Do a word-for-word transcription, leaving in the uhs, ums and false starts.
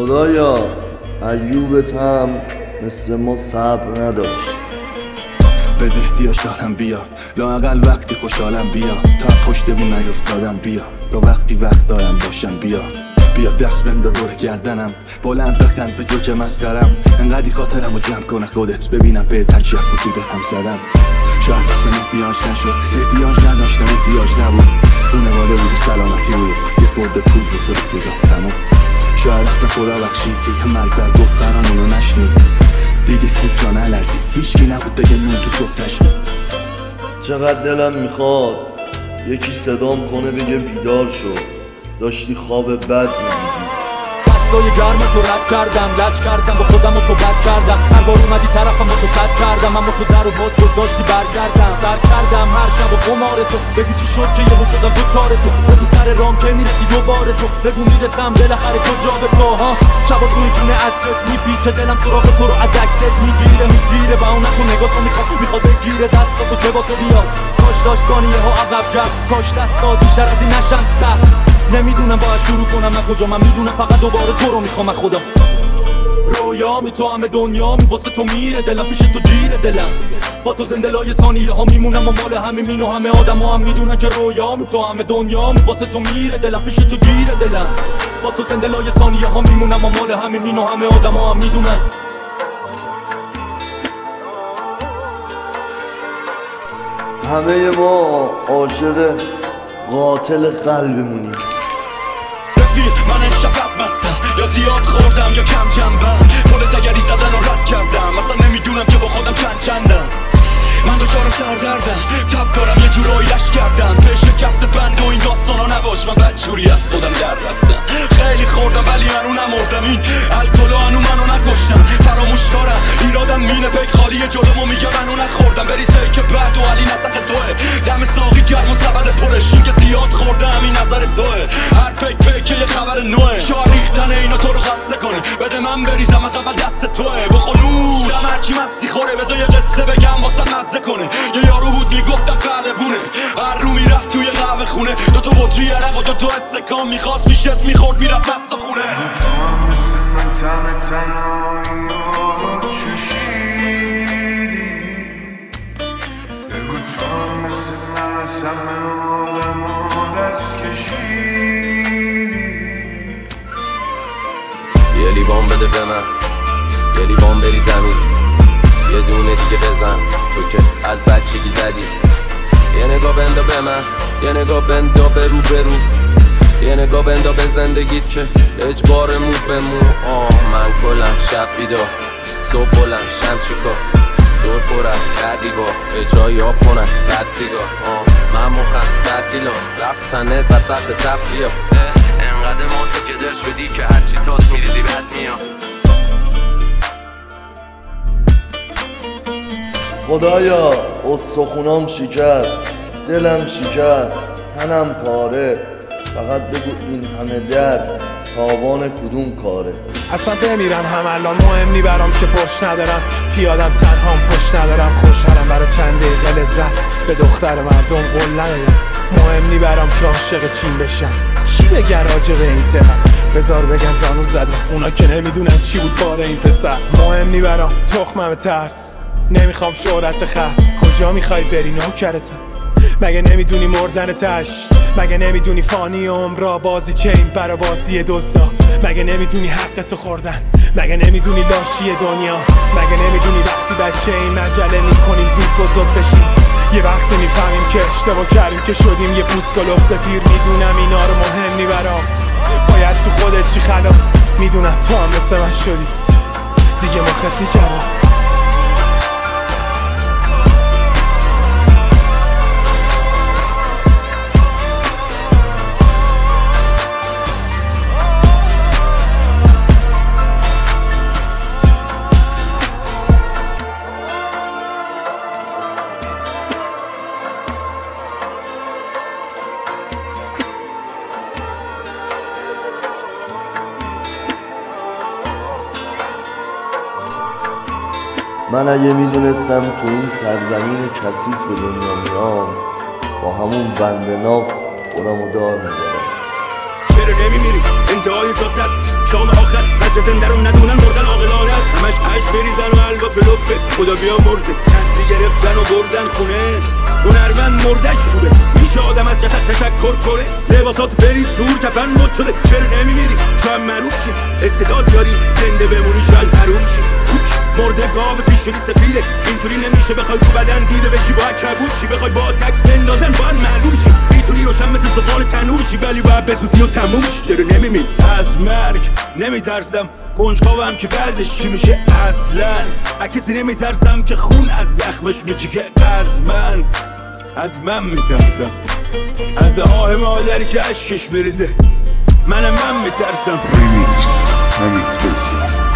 خدایا ایوبت هم مثل ما صبر نداشت. به احتیاج دارم بیا، لااقل وقتی خوشحالم بیا، تا پشت بون نیفتادم بیا، با وقتی وقت دارم باشم بیا. بیا دست بنده دور گردنم، بلند بخند به جو که مسخرم. انقدی خاطرم رو جمع کنه خودت ببینم به ترچی بود تو دلم زدم. شاید اصلا احتیاج نشد، احتیاج نداشتم، احتیاج نبود. خونواده بود و سلامتی بود، یه خورده پول بود و رفیقا تموم. شاید اصلا خدا بخشید دیگه مرگ بر گفتنمونو نشنید. دیگه هیچ جا نلرزید، هیچکی نبود دیگه نون تو صفتش. چقدر دلم میخواد یکی صدام کنه بگه بیدار شو، داشتی خواب بد میدیدی. دستای گرم تو رد کردم، لج کردم با خودم و تو بد کردم. هر بار اومدی طرفم با تو صد کردم، اما تو در و باز گذاشتی برگردم. سر کردم هر شب و خمار تو، بگی چی شد که یهو شدم تو چار تو. با تو سر رام که میرسی دوباره تو، بگو میرسم بالاخره کجا به تو ها. شبا روی خونه عطرت میپیچه، دلم سراغ تو رو از عکست میگیره میگیره. با اون تو نگاه تو میخواد میخواد بگیره دستاتو که با تو بیاد. کاش داشت ثانیه ها عقب کرد، کاش دستا بیشتر از این نشن سخت. نمیدونم باید شروع کنم نه کجا، من میدونم فقط دوباره تو رو میخوام خدا. رویامی تو همه دنیامی، واسه تو میره دلم، پیش تو گیره دلم. با تو زنده لای ثانیه ها میمونم و مال همه مین و همه آدم ها هم میدونن که رویامی تو همه دنیامی، واسه تو میره دلم، پیش تو گیره دلم. با تو زنده لای ثانیه ها میمونم و مال همه مین و همه آدم ها هم میدونن. همه ما عاشق قاتل قلبمونیم. من این شب مستم، یا زیاد خوردم یا کم جنبم. خودت اگری زدن و رد کردم، اصلا نمیدونم که با خودم چند چندم. من دوچار سردردم، تب دارم یه جورایی لش کردم. به شکست بند و این داستانا نباش، من بدجوری از خودم در رفتم. خیلی خوردم ولی منو نمردم، این الکل هنو منو نکشتم. فراموش دارم ایرادم مینه پیک خالی جلومو میگه منو نخوردم. بریزه که بعد و علی نسخ توه، دم ساقی گرم و سبد پرشین که زیاد خوردم این نظر توه. هر پیک پیک یه خبر نوه، شاید ریختن اینا تو رو خسته کنه. بده من بریزم از اول دست توه. بخلوش دم هرچی مستی خوره، بذار یه قصه بگم واسه مزه کنه. یه یارو بود میگفتم قلبونه، هر رو میرفت توی قهوه خونه. دو تا بطری عرق و دو تا استکان میخواست میشست میخورد میرفت مست خونه. تو هم مثل من تم تنهایی رو کشیدی، بگو تو هم مثل من از همه آدم ها دست کشیدی. یه لیوان بده به من، یه لیوان بری زمین، یه دونه دیگه بزن تو که از بچگی زدی. یه نگاه بندا به من، یه نگاه بندا به رو به رو، یه نگاه بندا به زندگیت که اجبار مو به مو. آه من کلم شب بیدار، صبح بلند شم چیکار، دور پر از در دیوار به جای آب کنن بد سیگار. آه من مخم تعطیلا رفتنت وسط تفریات، انقدر موتی که در شدی که هرچی تات میریزی بد میاد. خدایا استخونام شکست، دلم شکست، تنم پاره. فقط بگو این همه در تاوان کدوم کاره. اصلا بمیرم هم الان مهم نی برام که پشت ندارم، پیادم تنهام پشت ندارم. خوشحالم برای چند دقیقه لذت به دختر مردم قول ندادم. مهم نی برام که عاشق چین بشم، چی بگن راجع به این تهر، بذار بگن زانو زدم اونا که نمیدونن چی بود باره این پسر. مهم نی برام تخمم ترس، نمیخوام شهرت خاص. کجا میخوای بری نوکرتم، مگه نمیدونی مردن تش، مگه نمیدونی فانی عمرا بازی چه این برا بازی دزدا. مگه نمیدونی حقتو خوردن، مگه نمیدونی لاشی دنیا، مگه نمیدونی وقتی بچه این مجله میکنیم زود بزرگ بشیم. یه وقتی میفهمیم که اشتباه کردیم که شدیم یه پوست گلفت پیر. میدونم اینا رو مهم نی برام، باید تو خودت چی خلاص. میدونم تو هم مثل من شدی دیگه مخت نی جواب. من اگه میدونستم تو این سرزمین کثیف به دنیا میام، با همون بند ناف خودمو دار میذارم. چرا نمیمیری؟ انتهای تا دست شام آخر بچه زنده رو ندونن مردن عاقلانه است همش عشق بریزن و حلوا پلوپه خدا بیا مرزه تسلی گرفتن و بردن خونه هنرمند مردش خوبه میشه آدم از جسد تشکر کنه لباسات بریز دور کفن مد شده چرا نمیمیری شاید معروف شی استعداد داری زنده بمونی شاید حروم شی کوک مرده گاو پیشونی سفیده اینطوری نمیشه بخوای تو بدن دیده بشی باید کبود شی بخوای با تکس بندازن باید معلوم شی میتونی روشن مثل سفال تنور شی ولی باید بسوزی و تموم شی چرا نمیمیری از مرگ نمیترسم کنجکاوم که بعدش چی میشه اصلا اکسی نمیترسم که خون از زخمش میچیکه از من از من میترسم از آه مادری که اشکش بریزه من من میترسم ریمیکس حمید بسی